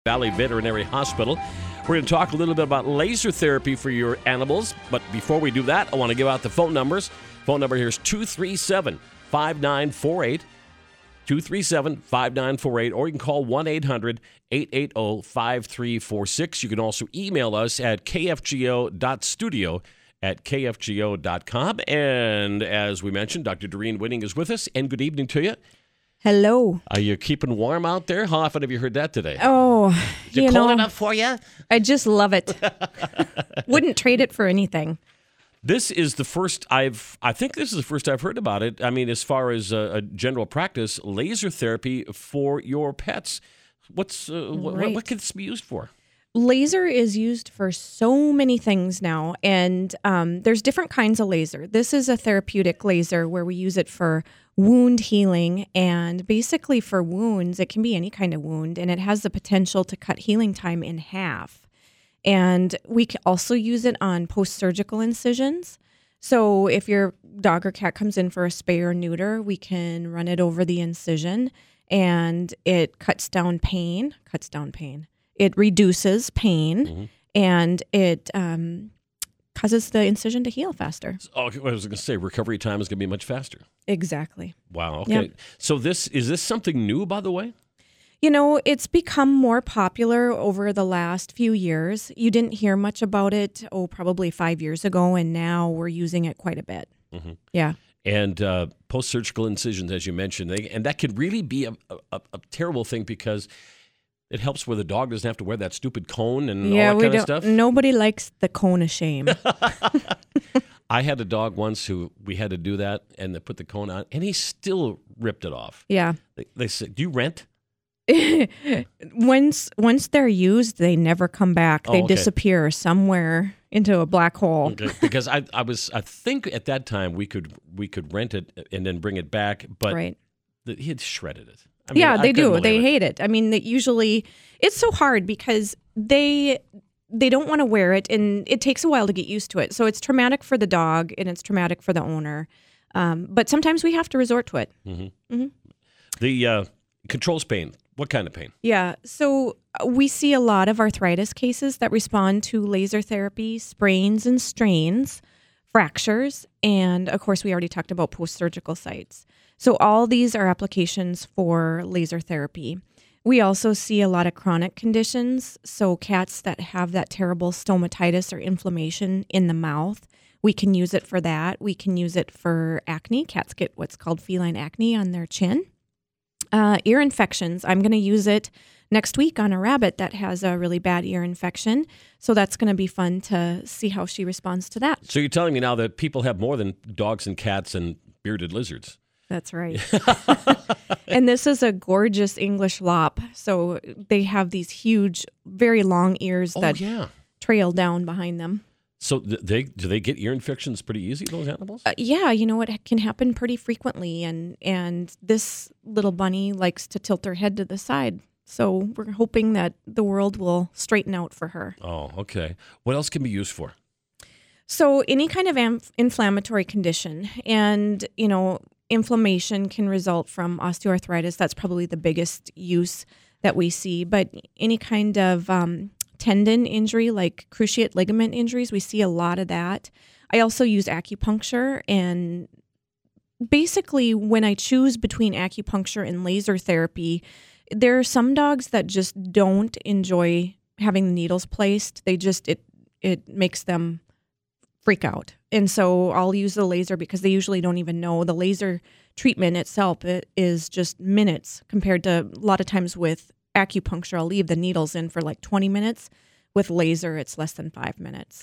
Valley Veterinary Hospital. We're going to talk a little bit about laser therapy for your animals. But before we do that, I want to give out the phone numbers. Phone number here is 237-5948. 237-5948, or you can call 1-800-880-5346. You can also email us at kfgo.studio@kfgo.com. And as we mentioned, Dr. Doreen Winning is with us, and good evening to you. Hello. Are you keeping warm out there? How often have you heard that today? Oh, Is it cold enough for you? I just love it. Wouldn't trade it for anything. This is the first I think this is the first I've heard about it. I mean, as far as a general practice, laser therapy for your pets. What can this be used for? Laser is used for so many things now, and there's different kinds of laser. This is a therapeutic laser where we use it for wound healing, and basically for wounds, it can be any kind of wound, and it has the potential to cut healing time in half. And we can also use it on post-surgical incisions. So if your dog or cat comes in for a spay or neuter, we can run it over the incision, and it cuts down pain. It reduces pain, and it causes the incision to heal faster. Oh, I was going to say recovery time is going to be much faster. Exactly. Wow. Okay. Yep. So is this something new, by the way? You know, it's become more popular over the last few years. You didn't hear much about it, probably 5 years ago, and now we're using it quite a bit. Mm-hmm. Yeah. And post-surgical incisions, as you mentioned, and that could really be a terrible thing because it helps where the dog doesn't have to wear that stupid cone and all that kind of stuff. Nobody likes the cone of shame. I had a dog once who we had to do that, and they put the cone on, and he still ripped it off. Yeah. They said, "Do you rent?" Once they're used, they never come back. They disappear somewhere into a black hole. Okay. Because I think at that time we could rent it and then bring it back, but he had shredded it. I mean, they do. They hate it. I mean, usually it's so hard because they don't want to wear it, and it takes a while to get used to it. So it's traumatic for the dog, and it's traumatic for the owner. But sometimes we have to resort to it. Mm-hmm. Mm-hmm. The controls pain. What kind of pain? Yeah. So we see a lot of arthritis cases that respond to laser therapy, sprains and strains, fractures, and of course, we already talked about post-surgical sites. So all these are applications for laser therapy. We also see a lot of chronic conditions. So cats that have that terrible stomatitis or inflammation in the mouth, we can use it for that. We can use it for acne. Cats get what's called feline acne on their chin. Ear infections. I'm going to use it next week on a rabbit that has a really bad ear infection. So that's going to be fun to see how she responds to that. So you're telling me now that people have more than dogs and cats and bearded lizards. That's right. And this is a gorgeous English lop. So they have these huge, very long ears that trail down behind them. So do they get ear infections pretty easy, those animals? Yeah, it can happen pretty frequently. And this little bunny likes to tilt her head to the side. So we're hoping that the world will straighten out for her. Oh, okay. What else can be used for? So any kind of inflammatory condition. And, inflammation can result from osteoarthritis. That's probably the biggest use that we see. But any kind of tendon injury, like cruciate ligament injuries, we see a lot of that. I also use acupuncture, and basically when I choose between acupuncture and laser therapy, there are some dogs that just don't enjoy having the needles placed. It makes them freak out. And so I'll use the laser because they usually don't even know. The laser treatment itself, it is just minutes compared to a lot of times with acupuncture, I'll leave the needles in for like 20 minutes. With laser, it's less than 5 minutes.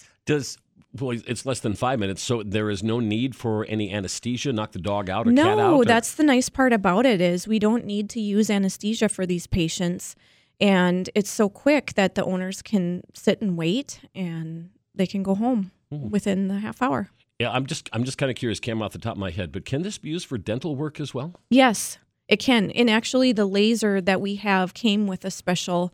It's less than 5 minutes, so there is no need for any anesthesia, knock the dog out or cat out? No, that's the nice part about it is we don't need to use anesthesia for these patients. And it's so quick that the owners can sit and wait, and they can go home within the half hour. Yeah, I'm just kind of curious, came off the top of my head, but can this be used for dental work as well? Yes. It can. And actually, the laser that we have came with a special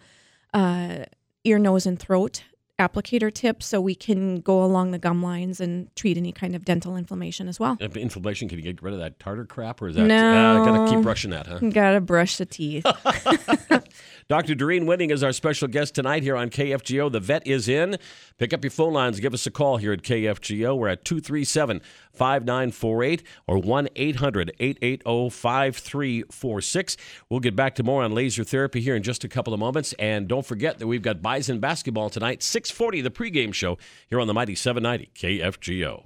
ear, nose, and throat applicator tip, so we can go along the gum lines and treat any kind of dental inflammation as well. Inflammation, can you get rid of that tartar crap, or is that... No. Got to keep brushing that, huh? Got to brush the teeth. Dr. Doreen Winning is our special guest tonight here on KFGO. The vet is in. Pick up your phone lines. Give us a call here at KFGO. We're at 237-5948 or 1-800-880-5346. We'll get back to more on laser therapy here in just a couple of moments. And don't forget that we've got Bison basketball tonight, 6:40, the pregame show here on the mighty 790 KFGO.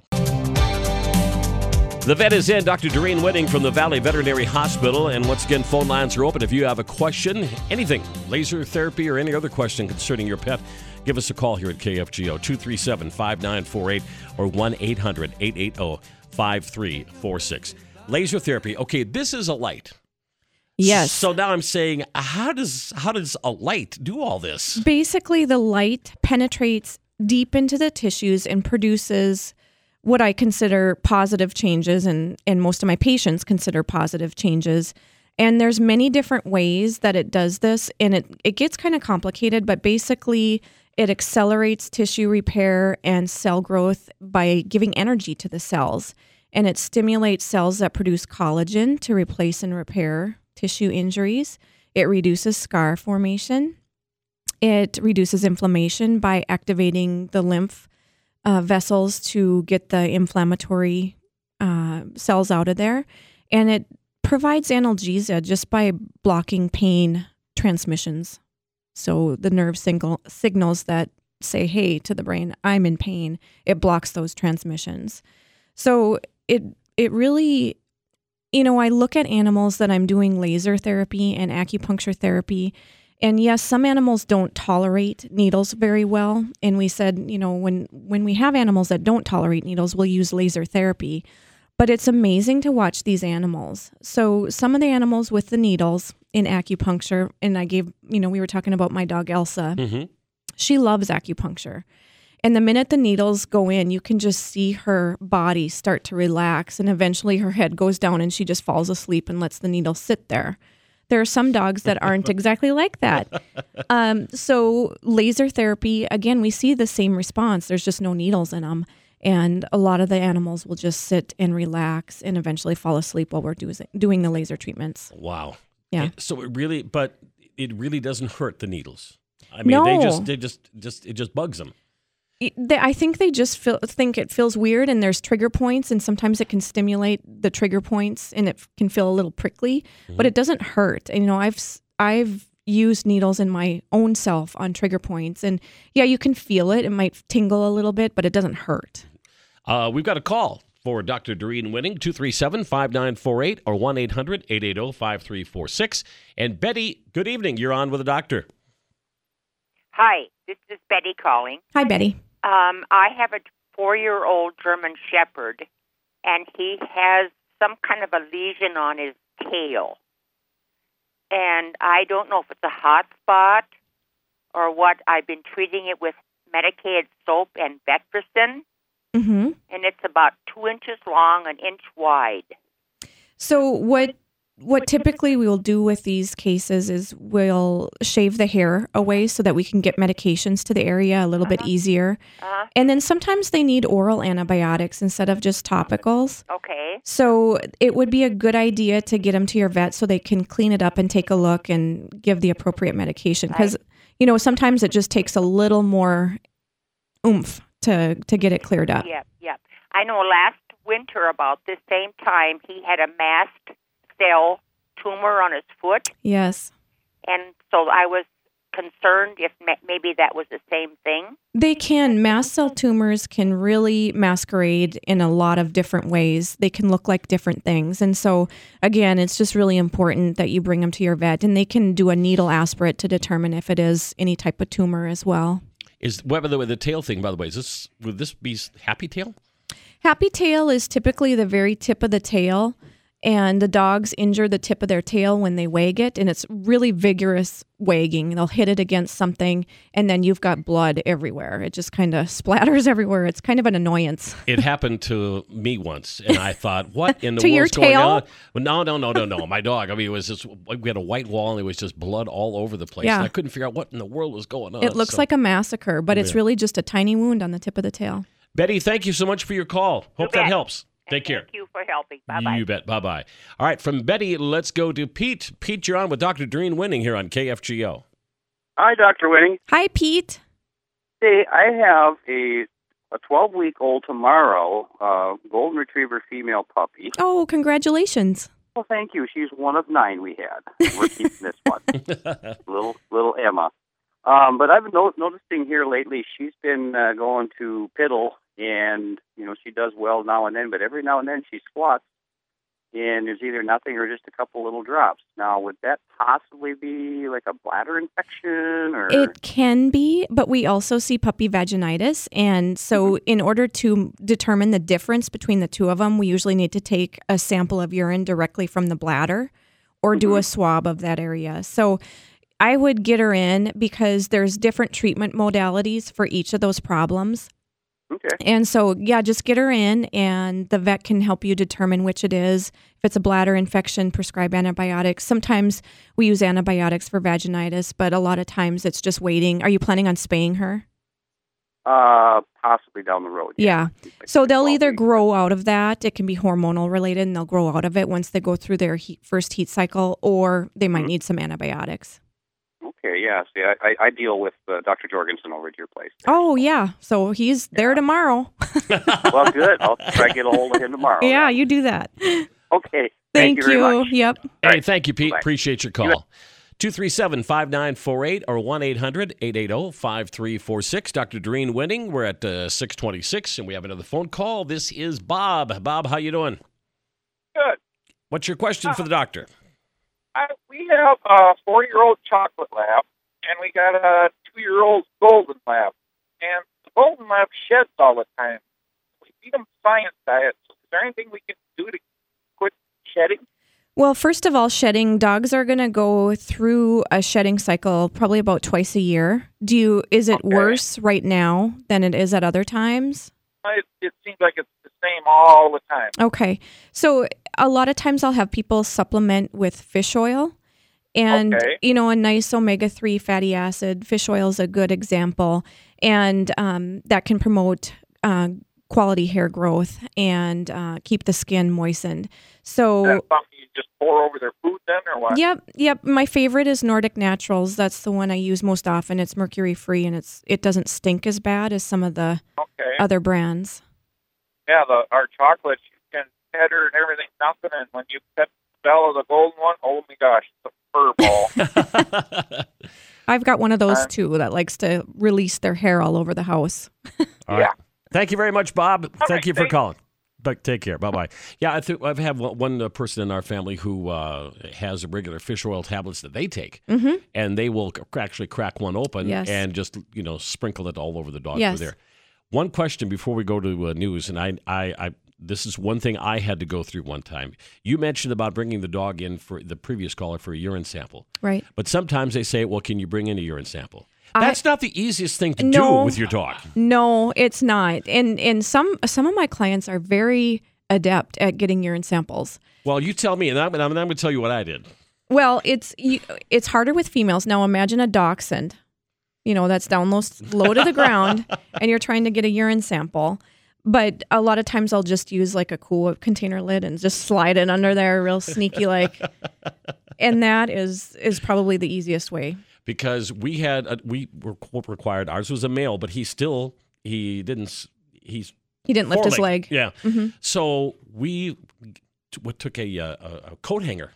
The vet is in, Dr. Doreen Winning from the Valley Veterinary Hospital. And once again, phone lines are open. If you have a question, anything, laser therapy or any other question concerning your pet, give us a call here at KFGO, 237-5948 or 1-800-880-5346. Laser therapy. Okay, this is a light. Yes. So now I'm saying, how does a light do all this? Basically, the light penetrates deep into the tissues and produces what I consider positive changes, and most of my patients consider positive changes. And there's many different ways that it does this, and it gets kind of complicated, but basically it accelerates tissue repair and cell growth by giving energy to the cells. And it stimulates cells that produce collagen to replace and repair tissue injuries. It reduces scar formation. It reduces inflammation by activating the lymph vessels to get the inflammatory cells out of there. And it provides analgesia just by blocking pain transmissions. So the nerve signals that say, hey, to the brain, I'm in pain, it blocks those transmissions. So it really, I look at animals that I'm doing laser therapy and acupuncture therapy. And yes, some animals don't tolerate needles very well. And we said, when we have animals that don't tolerate needles, we'll use laser therapy. But it's amazing to watch these animals. So some of the animals with the needles in acupuncture, and I gave, we were talking about my dog Elsa. Mm-hmm. She loves acupuncture. And the minute the needles go in, you can just see her body start to relax. And eventually her head goes down and she just falls asleep and lets the needle sit there. There are some dogs that aren't exactly like that. So laser therapy, again, we see the same response. There's just no needles in them. And a lot of the animals will just sit and relax and eventually fall asleep while we're doing the laser treatments. Wow. Yeah. So it really doesn't hurt the needles. I mean, no. it just bugs them. I think they just think it feels weird, and there's trigger points, and sometimes it can stimulate the trigger points, and it can feel a little prickly, but it doesn't hurt. And, I've used needles in my own self on trigger points, and yeah, you can feel it. It might tingle a little bit, but it doesn't hurt. We've got a call for Dr. Doreen Winning, 237-5948 or 1-800-880-5346. And Betty, good evening. You're on with the doctor. Hi, this is Betty calling. Hi, Betty. I have a 4-year-old German Shepherd, and he has some kind of a lesion on his tail. And I don't know if it's a hot spot or what. I've been treating it with medicated soap and Vectracin, and it's about 2 inches long, 1 inch wide. So what typically we will do with these cases is we'll shave the hair away so that we can get medications to the area a little bit easier. And then sometimes they need oral antibiotics instead of just topicals. Okay. So it would be a good idea to get them to your vet so they can clean it up and take a look and give the appropriate medication. Because, sometimes it just takes a little more oomph to get it cleared up. Yep. I know last winter about this same time he had a mast cell tumor on his foot. Yes. And so I was concerned if maybe that was the same thing. They can. Mast cell tumors can really masquerade in a lot of different ways. They can look like different things. And so, again, it's just really important that you bring them to your vet, and they can do a needle aspirate to determine if it is any type of tumor as well. By the way, the tail thing, by the way, would this be happy tail? Happy tail is typically the very tip of the tail, and the dogs injure the tip of their tail when they wag it, and it's really vigorous wagging. They'll hit it against something, and then you've got blood everywhere. It just kind of splatters everywhere. It's kind of an annoyance. It happened to me once, and I thought, what in the to world's your tail? going on? Well, no. My dog, it was just, we had a white wall, and it was just blood all over the place. Yeah. And I couldn't figure out what in the world was going on. It looks like a massacre, but it's really just a tiny wound on the tip of the tail. Betty, thank you so much for your call. Hope that helps. Take care. Thank you for helping. Bye-bye. You bet. Bye-bye. All right, from Betty, let's go to Pete. Pete, you're on with Dr. Doreen Winning here on KFGO. Hi, Dr. Winning. Hi, Pete. Hey, I have a 12-week-old tomorrow, golden retriever female puppy. Oh, congratulations. Well, thank you. She's one of 9 we had. We're keeping this one. little Emma. But I've been noticing here lately she's been going to piddle, and, she does well now and then, but every now and then she squats, and there's either nothing or just a couple little drops. Now, would that possibly be like a bladder infection? Or It can be, but we also see puppy vaginitis. And so in order to determine the difference between the two of them, we usually need to take a sample of urine directly from the bladder or do a swab of that area. So I would get her in because there's different treatment modalities for each of those problems. Okay. And so, just get her in, and the vet can help you determine which it is. If it's a bladder infection, prescribe antibiotics. Sometimes we use antibiotics for vaginitis, but a lot of times it's just waiting. Are you planning on spaying her? Possibly down the road. Yeah. Like So they'll 12 either weeks. grow out of that. It can be hormonal related, and they'll grow out of it once they go through their first heat cycle, or they might need some antibiotics. Okay, yeah. See, I deal with Dr. Jorgensen over at your place. Oh, yeah. So he's there tomorrow. Well, good. I'll try to get a hold of him tomorrow. Yeah, you do that. Okay. Thank you very much. Yep. Hey, thank you, Pete. Bye. Appreciate your call. 237-5948 or 1-800-880-5346. Dr. Doreen Winning. We're at 626, and we have another phone call. This is Bob. Bob, how you doing? Good. What's your question for the doctor? We have a 4-year-old chocolate lab, and we got a 2-year-old golden lab. And the golden lab sheds all the time. We feed them science diets. Is there anything we can do to quit shedding? Well, first of all, shedding, dogs are going to go through a shedding cycle probably about twice a year. Is it worse right now than it is at other times? It seems like it's the same all the time. Okay. So a lot of times I'll have people supplement with fish oil and, a nice omega-3 fatty acid. Fish oil is a good example. And that can promote quality hair growth and keep the skin moistened. So Is that something you just pour over their food then, or what? Yep. My favorite is Nordic Naturals. That's the one I use most often. It's mercury-free, and it doesn't stink as bad as some of the other brands. Yeah, our chocolate, you can pet her and everything, nothing. And when you pet Bella, the golden one, oh my gosh, it's a fur ball. I've got one of those too that likes to release their hair all over the house. All right. Thank you very much, Bob. Thank you for thanks. calling. But take care. Bye-bye. Yeah, I've had one person in our family who has regular fish oil tablets that they take, and they will actually crack one open and just sprinkle it all over the dog for there. One question before we go to news, and I this is one thing I had to go through one time. You mentioned about bringing the dog in for the previous caller for a urine sample, right? But sometimes they say, "Well, can you bring in a urine sample?" That's not the easiest thing to do with your dog. No, it's not. And some of my clients are very adept at getting urine samples. Well, you tell me, and I'm going to tell you what I did. Well, it's harder with females. Now imagine a dachshund, that's down low to the ground, and you're trying to get a urine sample. But a lot of times I'll just use like a cool container lid and just slide it under there real sneaky like. And that is probably the easiest way. Because we were told ours was a male, but he didn't lift his leg. Yeah. Mm-hmm. So we took a coat hanger,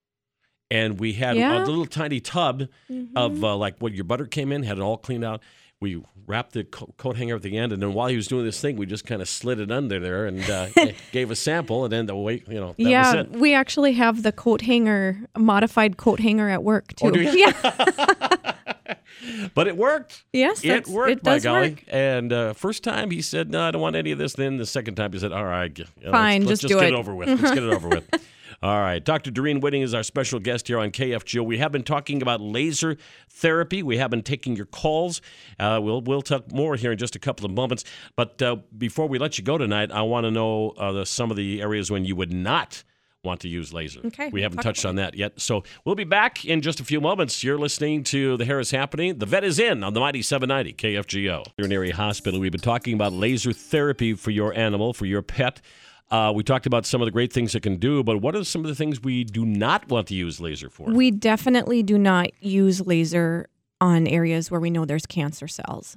and we had a little tiny tub of like what your butter came in, had it all cleaned out. We wrapped the coat hanger at the end, and then while he was doing this thing, we just kind of slid it under there and gave a sample, and then that was it. We actually have the modified coat hanger at work too. Oh, do you? Yeah. But it worked. Yes, it worked. It does work. And first time he said, "No, I don't want any of this." Then the second time he said, "All right, fine, let's just get do it over with. Let's get it over with." All right. Dr. Doreen Winning is our special guest here on KFGO. We have been talking about laser therapy. We have been taking your calls. We'll talk more here in just a couple of moments. But before we let you go tonight, I want to know some of the areas when you would not want to use laser. Okay. We haven't touched on that yet. So we'll be back in just a few moments. You're listening to The Hair is Happening. The Vet is in on the Mighty 790 KFGO. Veterinary Hospital. We've been talking about laser therapy for your animal, for your pet. We talked about some of the great things it can do, but what are some of the things we do not want to use laser for? We definitely do not use laser on areas where we know there's cancer cells.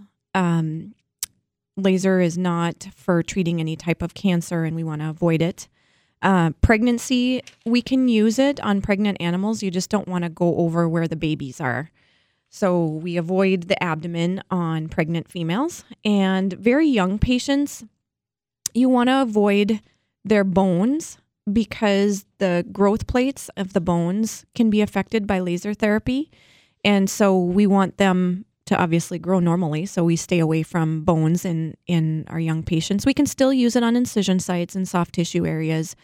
Laser is not for treating any type of cancer, and we want to avoid it. Pregnancy, we can use it on pregnant animals. You just don't want to go over where the babies are. So we avoid the abdomen on pregnant females. And very young patients, you want to avoid their bones because the growth plates of the bones can be affected by laser therapy. And so we want them to obviously grow normally. So we stay away from bones in our young patients. We can still use it on incision sites and soft tissue areas,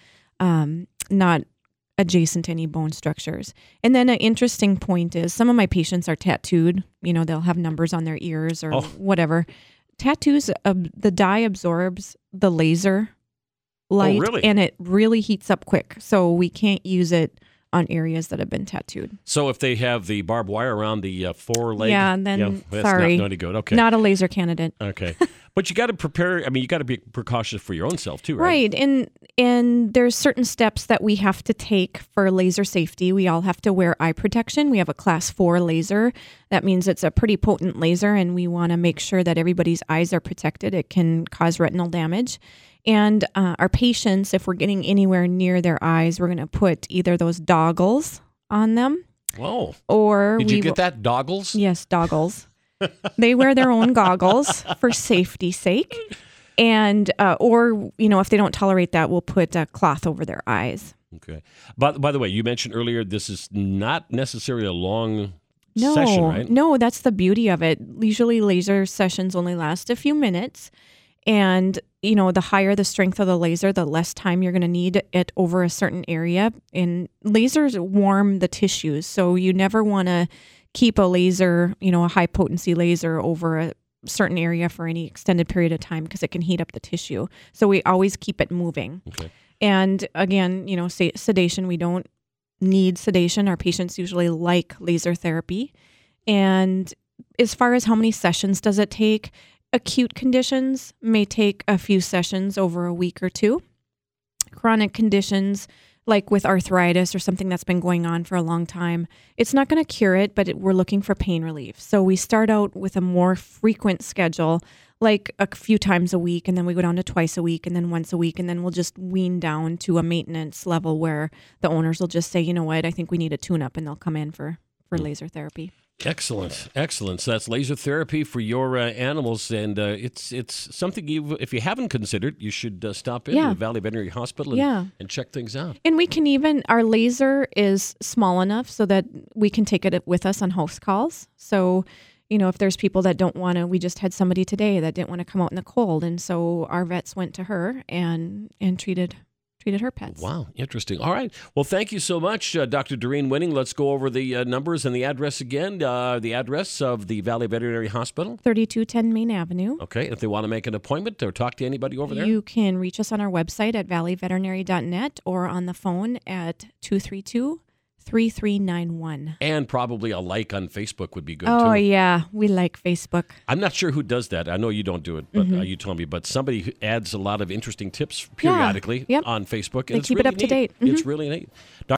not adjacent to any bone structures. And then an interesting point is some of my patients are tattooed. You know, they'll have numbers on their ears or whatever. Tattoos, the dye absorbs the laser light, really? And it really heats up quick. So we can't use it on areas that have been tattooed. So if they have the barbed wire around the foreleg, then that's sorry, not any good. Okay, not a laser candidate. Okay, but you got to prepare. I mean, you got to be precautious for your own self too, right? Right, and there's certain steps that we have to take for laser safety. We all have to wear eye protection. We have a class 4 laser. That means it's a pretty potent laser, and we want to make sure that everybody's eyes are protected. It can cause retinal damage. And our patients, if we're getting anywhere near their eyes, we're going to put either those goggles on them. Whoa. Or did you get that? Doggles? Yes, goggles. They wear their own goggles for safety's sake. And, or, you know, if they don't tolerate that, we'll put a cloth over their eyes. Okay. By the way, you mentioned earlier, this is not necessarily a long session, right? No, that's the beauty of it. Usually laser sessions only last a few minutes. And, you know, the higher the strength of the laser, the less time you're going to need it over a certain area. And lasers warm the tissues. So you never want to keep a laser, you know, a high potency laser over a certain area for any extended period of time because it can heat up the tissue. So we always keep it moving. Okay. And again, you know, sedation, we don't need sedation. Our patients usually like laser therapy. And as far as how many sessions does it take, acute conditions may take a few sessions over a week or two. Chronic conditions, like with arthritis or something that's been going on for a long time, it's not going to cure it, but we're looking for pain relief. So we start out with a more frequent schedule, like a few times a week, and then we go down to twice a week, and then once a week, and then we'll just wean down to a maintenance level where the owners will just say, you know what, I think we need a tune-up, and they'll come in for laser therapy. Excellent. So that's laser therapy for your animals, and it's something if you haven't considered, you should stop in to Valley Veterinary Hospital and check things out. And we can our laser is small enough so that we can take it with us on house calls. So, you know, if there's people that don't want to, we just had somebody today that didn't want to come out in the cold, and so our vets went to her and treated her pets. Wow, interesting. All right. Well, thank you so much, Dr. Doreen Winning. Let's go over the numbers and the address again. The address of the Valley Veterinary Hospital. 3210 Main Avenue. Okay. If they want to make an appointment or talk to anybody over there? You can reach us on our website at valleyveterinary.net or on the phone at 232-3391. And probably a like on Facebook would be good, too. Oh, yeah. We like Facebook. I'm not sure who does that. I know you don't do it, but you told me. But somebody who adds a lot of interesting tips periodically on Facebook. They keep it up to date. It's really neat.